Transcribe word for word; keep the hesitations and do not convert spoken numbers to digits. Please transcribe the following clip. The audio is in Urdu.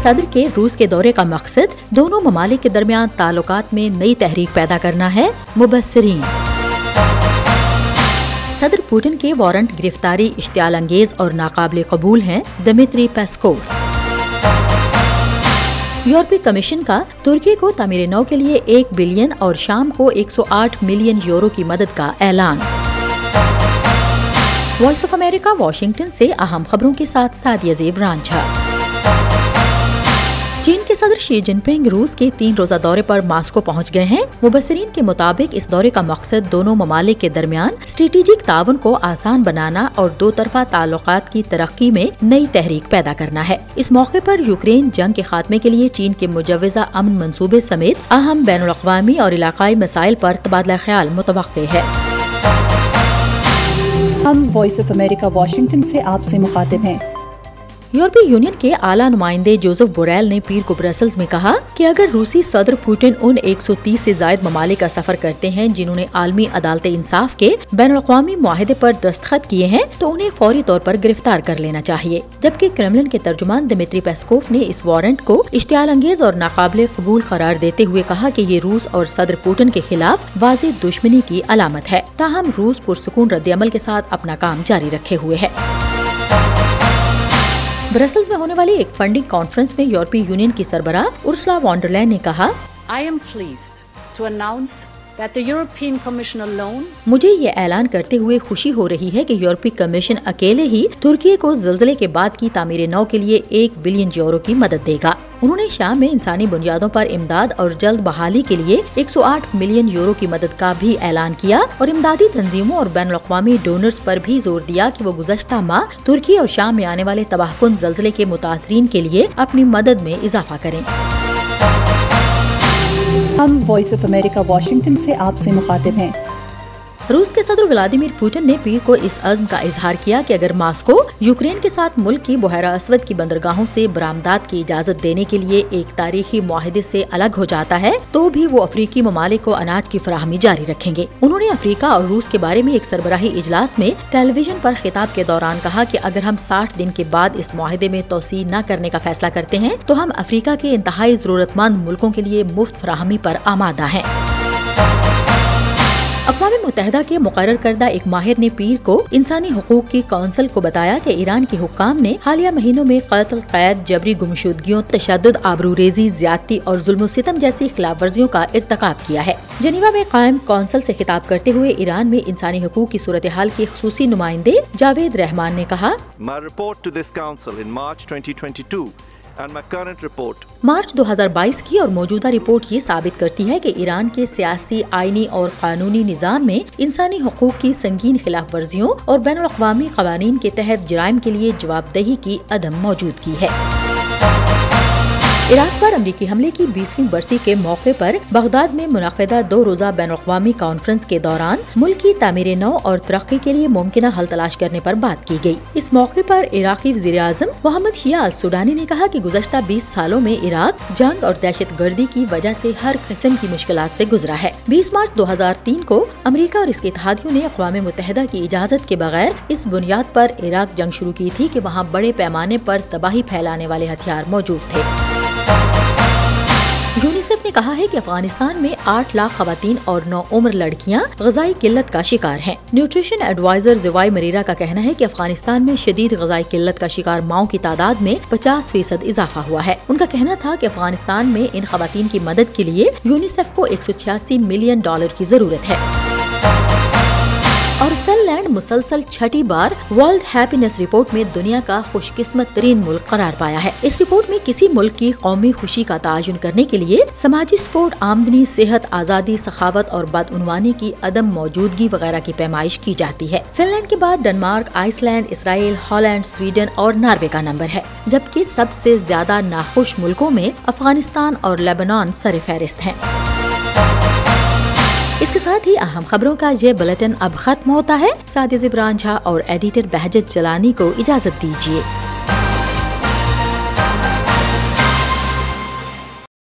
صدر کے روس کے دورے کا مقصد دونوں ممالک کے درمیان تعلقات میں نئی تحریک پیدا کرنا ہے، مبصرین۔ صدر پوٹن کے وارنٹ گرفتاری اشتعال انگیز اور ناقابل قبول ہیں، دمیتری پیسکوف۔ یورپی کمیشن کا ترکی کو تعمیر نو کے لیے ایک بلین اور شام کو ایک سو آٹھ ملین یورو کی مدد کا اعلان۔ وائس آف امریکہ واشنگٹن سے اہم خبروں کے ساتھ سعدیہ زیب رانجھا۔ چین کے صدر شی جن پنگ روس کے تین روزہ دورے پر ماسکو پہنچ گئے ہیں۔ مبصرین کے مطابق اس دورے کا مقصد دونوں ممالک کے درمیان اسٹریٹجک تعاون کو آسان بنانا اور دو طرفہ تعلقات کی ترقی میں نئی تحریک پیدا کرنا ہے۔ اس موقع پر یوکرین جنگ کے خاتمے کے لیے چین کے مجوزہ امن منصوبے سمیت اہم بین الاقوامی اور علاقائی مسائل پر تبادلہ خیال متوقع ہے۔ ہم وائس آف امریکہ واشنگٹن سے آپ سے مخاطب ہیں۔ یورپی یونین کے اعلیٰ نمائندے جوزف بوریل نے پیر کو برسلز میں کہا کہ اگر روسی صدر پوٹن ان ایک سو تیس سے زائد ممالک کا سفر کرتے ہیں جنہوں نے عالمی عدالت انصاف کے بین الاقوامی معاہدے پر دستخط کیے ہیں تو انہیں فوری طور پر گرفتار کر لینا چاہیے، جبکہ کرملن کے ترجمان دمیتری پیسکوف نے اس وارنٹ کو اشتعال انگیز اور ناقابل قبول قرار دیتے ہوئے کہا کہ یہ روس اور صدر پوٹن کے خلاف واضح دشمنی کی علامت ہے، تاہم روس پرسکون رد عمل کے ساتھ اپنا کام جاری رکھے ہوئے ہے۔ برسلز میں ہونے والی ایک فنڈنگ کانفرنس میں یورپی یونین کی سربراہ ارسلا وان ڈر لائن نے کہا، I am pleased to announce that the European Commission alone مجھے یہ اعلان کرتے ہوئے خوشی ہو رہی ہے کہ یورپی کمیشن اکیلے ہی ترکی کو زلزلے کے بعد کی تعمیر نو کے لیے ایک بلین یورو کی مدد دے گا۔ انہوں نے شام میں انسانی بنیادوں پر امداد اور جلد بحالی کے لیے ایک سو آٹھ ملین یورو کی مدد کا بھی اعلان کیا اور امدادی تنظیموں اور بین الاقوامی ڈونرز پر بھی زور دیا کہ وہ گزشتہ ماہ ترکی اور شام میں آنے والے تباہ کن زلزلے کے متاثرین کے لیے اپنی مدد میں اضافہ کریں۔ ہم وائس آف امریکہ واشنگٹن سے آپ سے مخاطب ہیں۔ روس کے صدر ولادیمیر پوٹن نے پیر کو اس عزم کا اظہار کیا کہ اگر ماسکو یوکرین کے ساتھ ملک کی بحیرہ اسود کی بندرگاہوں سے برآمدات کی اجازت دینے کے لیے ایک تاریخی معاہدے سے الگ ہو جاتا ہے تو بھی وہ افریقی ممالک کو اناج کی فراہمی جاری رکھیں گے۔ انہوں نے افریقہ اور روس کے بارے میں ایک سربراہی اجلاس میں ٹیلی ویژن پر خطاب کے دوران کہا کہ اگر ہم ساٹھ دن کے بعد اس معاہدے میں توسیع نہ کرنے کا فیصلہ کرتے ہیں تو ہم افریقہ کے انتہائی ضرورت مند ملکوں کے لیے مفت فراہمی پر آمادہ ہیں۔ اقوام متحدہ کے مقرر کردہ ایک ماہر نے پیر کو انسانی حقوق کی کونسل کو بتایا کہ ایران کے حکام نے حالیہ مہینوں میں قتل، قید، جبری گمشدگیوں، تشدد، آبروریزی، زیادتی اور ظلم و ستم جیسی خلاف ورزیوں کا ارتکاب کیا ہے۔ جنیوا میں قائم کونسل سے خطاب کرتے ہوئے ایران میں انسانی حقوق کی صورتحال کے خصوصی نمائندے جاوید رحمان نے کہا، My report to this council in March twenty twenty-two and my current report March دو ہزار بائیس کی اور موجودہ رپورٹ یہ ثابت کرتی ہے کہ ایران کے سیاسی، آئینی اور قانونی نظام میں انسانی حقوق کی سنگین خلاف ورزیوں اور بین الاقوامی قوانین کے تحت جرائم کے لیے جواب دہی کی عدم موجودگی ہے۔ عراق پر امریکی حملے کی بیسویں برسی کے موقع پر بغداد میں منعقدہ دو روزہ بین الاقوامی کانفرنس کے دوران ملک کی تعمیر نو اور ترقی کے لیے ممکنہ حل تلاش کرنے پر بات کی گئی۔ اس موقع پر عراقی وزیر اعظم محمد شیعہ السودانی نے کہا کہ گزشتہ بیس سالوں میں عراق جنگ اور دہشت گردی کی وجہ سے ہر قسم کی مشکلات سے گزرا ہے۔ بیس مارچ دو ہزار تین کو امریکہ اور اس کے اتحادیوں نے اقوام متحدہ کی اجازت کے بغیر اس بنیاد پر عراق جنگ شروع کی تھی کہ وہاں بڑے پیمانے پر تباہی پھیلانے والے ہتھیار موجود تھے۔ یونیسیف نے کہا ہے کہ افغانستان میں آٹھ لاکھ خواتین اور نو عمر لڑکیاں غذائی قلت کا شکار ہیں۔ نیوٹریشن ایڈوائزر زوائی مریرا کا کہنا ہے کہ افغانستان میں شدید غذائی قلت کا شکار ماؤں کی تعداد میں پچاس فیصد اضافہ ہوا ہے۔ ان کا کہنا تھا کہ افغانستان میں ان خواتین کی مدد کے لیے یونیسیف کو ایک سو چھیاسی ملین ڈالر کی ضرورت ہے۔ اور فن لینڈ مسلسل چھٹی بار ورلڈ ہیپینس رپورٹ میں دنیا کا خوش قسمت ترین ملک قرار پایا ہے۔ اس رپورٹ میں کسی ملک کی قومی خوشی کا تعین کرنے کے لیے سماجی سپورٹ، آمدنی، صحت، آزادی، سخاوت اور بدعنوانی کی عدم موجودگی وغیرہ کی پیمائش کی جاتی ہے۔ فن لینڈ کے بعد Denmark, Iceland, Israel, Holland, Sweden اور ناروے کا نمبر ہے، جبکہ سب سے زیادہ ناخوش ملکوں میں افغانستان اور لیبنان سر فہرست ہیں۔ اس کے ساتھ ہی اہم خبروں کا یہ بلیٹن اب ختم ہوتا ہے۔ سعدیہ زیب رانجھا اور ایڈیٹر بہجت جلانی کو اجازت دیجیے۔